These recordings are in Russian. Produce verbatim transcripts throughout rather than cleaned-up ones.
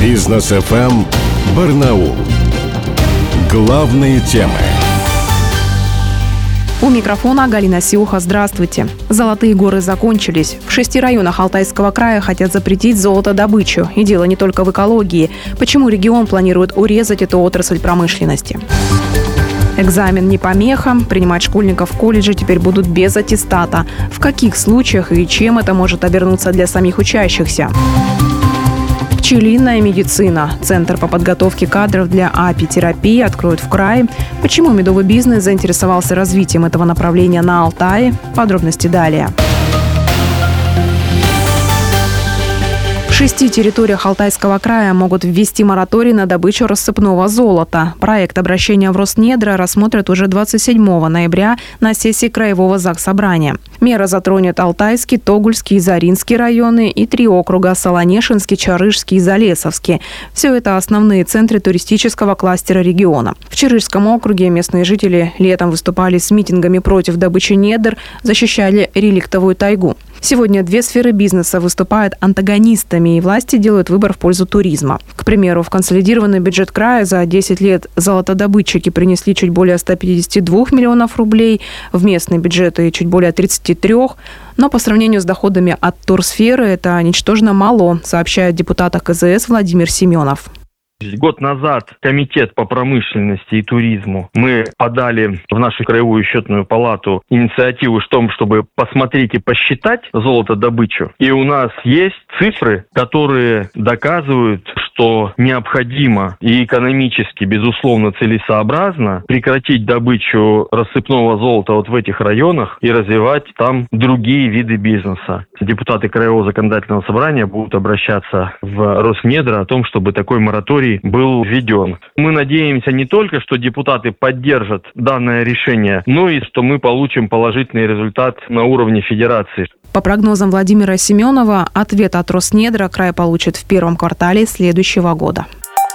Бизнес эф эм Барнаул. Главные темы. У микрофона Галина Сиуха. Здравствуйте. Золотые горы закончились. В шести районах Алтайского края хотят запретить золотодобычу. И дело не только в экологии. Почему регион планирует урезать эту отрасль промышленности? Экзамен не помеха. Принимать школьников в колледже теперь будут без аттестата. В каких случаях и чем это может обернуться для самих учащихся? Пчелиная медицина. Центр по подготовке кадров для апитерапии откроют в крае. Почему медовый бизнес заинтересовался развитием этого направления на Алтае? Подробности далее. В шести территориях Алтайского края могут ввести мораторий на добычу рассыпного золота. Проект обращения в Роснедра рассмотрят уже двадцать седьмого ноября на сессии Краевого Заксобрания. Мера затронет Алтайский, Тогульский и Заринский районы и три округа – Солонешинский, Чарышский и Залесовский. Все это основные центры туристического кластера региона. В Чарышском округе местные жители летом выступали с митингами против добычи недр, защищали реликтовую тайгу. Сегодня две сферы бизнеса выступают антагонистами, и власти делают выбор в пользу туризма. К примеру, в консолидированный бюджет края за десять лет золотодобытчики принесли чуть более ста пятидесяти двух миллионов рублей, в местные бюджеты чуть более тридцати трёх. Но по сравнению с доходами от турсферы это ничтожно мало, сообщает депутат а ка зэ эс Владимир Семенов. Год назад Комитет по промышленности и туризму мы подали в нашу краевую счетную палату инициативу в том, чтобы посмотреть и посчитать золотодобычу. И у нас есть цифры, которые доказывают, что необходимо и экономически, безусловно, целесообразно прекратить добычу рассыпного золота вот в этих районах и развивать там другие виды бизнеса. Депутаты Краевого законодательного собрания будут обращаться в Роснедра о том, чтобы такой мораторий был введен. Мы надеемся не только, что депутаты поддержат данное решение, но и что мы получим положительный результат на уровне федерации. По прогнозам Владимира Семенова, ответ от Роснедра край получит в первом квартале следующего года.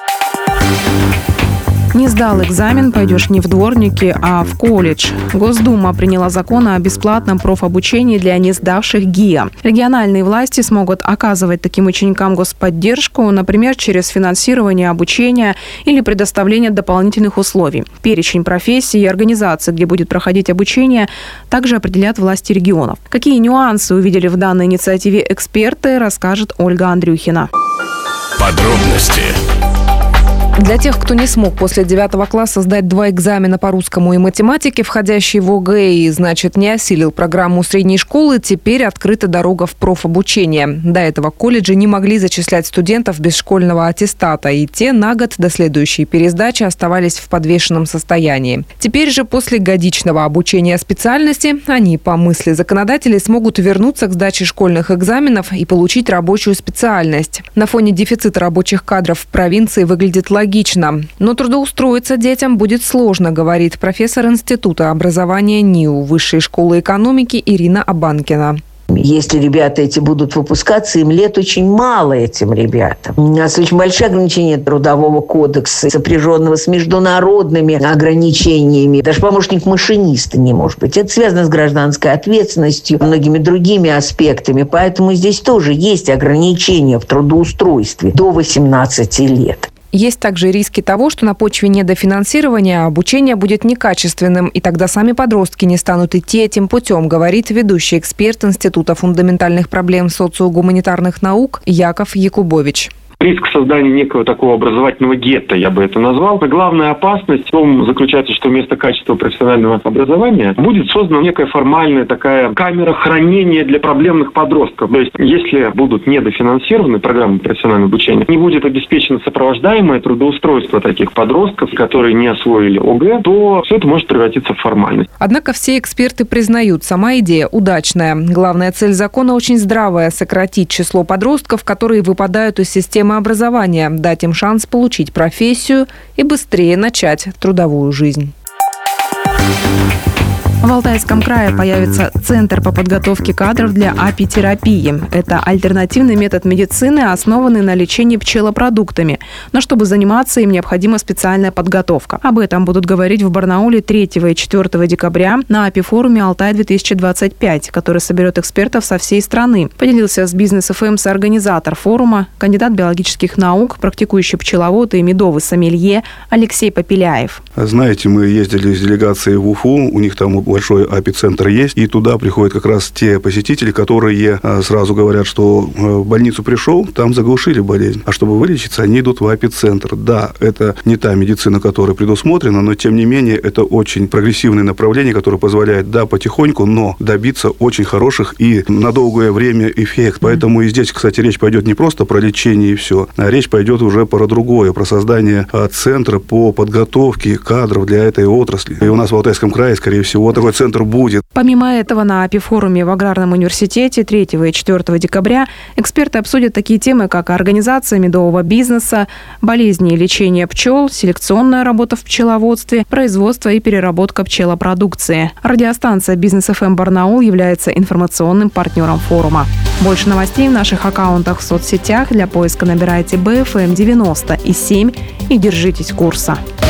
Не сдал экзамен, пойдешь не в дворники, а в колледж. Госдума приняла закон о бесплатном профобучении для не сдавших ГИА. Региональные власти смогут оказывать таким ученикам господдержку, например, через финансирование обучения или предоставление дополнительных условий. Перечень профессий и организаций, где будет проходить обучение, также определят власти регионов. Какие нюансы увидели в данной инициативе эксперты, расскажет Ольга Андрюхина. Подробности. Для тех, кто не смог после девятого класса сдать два экзамена по русскому и математике, входящие в о гэ э и, значит, не осилил программу средней школы, теперь открыта дорога в профобучение. До этого колледжи не могли зачислять студентов без школьного аттестата, и те на год до следующей пересдачи оставались в подвешенном состоянии. Теперь же после годичного обучения специальности они, по мысли законодателей, смогут вернуться к сдаче школьных экзаменов и получить рабочую специальность. На фоне дефицита рабочих кадров в провинции выглядит логично. Логично. Но трудоустроиться детям будет сложно, говорит профессор Института образования НИУ Высшей школы экономики Ирина Абанкина. Если ребята эти будут выпускаться, им лет очень мало этим ребятам. У нас очень большие ограничения трудового кодекса, сопряженного с международными ограничениями. Даже помощник машиниста не может быть. Это связано с гражданской ответственностью, многими другими аспектами. Поэтому здесь тоже есть ограничения в трудоустройстве до восемнадцати лет. Есть также риски того, что на почве недофинансирования обучение будет некачественным, и тогда сами подростки не станут идти этим путем, говорит ведущий эксперт Института фундаментальных проблем социогуманитарных наук Яков Якубович. Риск создания некого такого образовательного гетто, я бы это назвал. Главная опасность в том заключается, что вместо качественного профессионального образования будет создана некая формальная такая камера хранения для проблемных подростков. То есть, если будут недофинансированы программы профессионального обучения, не будет обеспечено сопровождаемое трудоустройство таких подростков, которые не освоили о гэ, то все это может превратиться в формальность. Однако все эксперты признают, сама идея удачная. Главная цель закона очень здравая – сократить число подростков, которые выпадают из системы образования, дать им шанс получить профессию и быстрее начать трудовую жизнь. В Алтайском крае появится Центр по подготовке кадров для апитерапии. Это альтернативный метод медицины, основанный на лечении пчелопродуктами. Но чтобы заниматься им, необходима специальная подготовка. Об этом будут говорить в Барнауле третьего и четвёртого декабря на АПИ-форуме «Алтай-две тысячи двадцать пять», который соберет экспертов со всей страны. Поделился с Бизнес эф эм соорганизатор форума, кандидат биологических наук, практикующий пчеловод и медовый сомелье Алексей Попеляев. Знаете, мы ездили с делегацией в Уфу, у них там большой апицентр есть, и туда приходят как раз те посетители, которые сразу говорят, что в больницу пришел, там заглушили болезнь, а чтобы вылечиться, они идут в апицентр. Да, это не та медицина, которая предусмотрена, но тем не менее это очень прогрессивное направление, которое позволяет, да, потихоньку, но добиться очень хороших и на долгое время эффект. Поэтому и здесь, кстати, речь пойдет не просто про лечение и все, а речь пойдет уже про другое, про создание центра по подготовке кадров для этой отрасли. И у нас в Алтайском крае, скорее всего, такой центр будет. Помимо этого, на АПИ-форуме в Аграрном университете третьего и четвёртого декабря эксперты обсудят такие темы, как организация медового бизнеса, болезни и лечение пчел, селекционная работа в пчеловодстве, производство и переработка пчелопродукции. Радиостанция Бизнес эф эм Барнаул является информационным партнером форума. Больше новостей в наших аккаунтах в соцсетях. Для поиска набирайте бэ эф эм девяносто и семь и держитесь курса.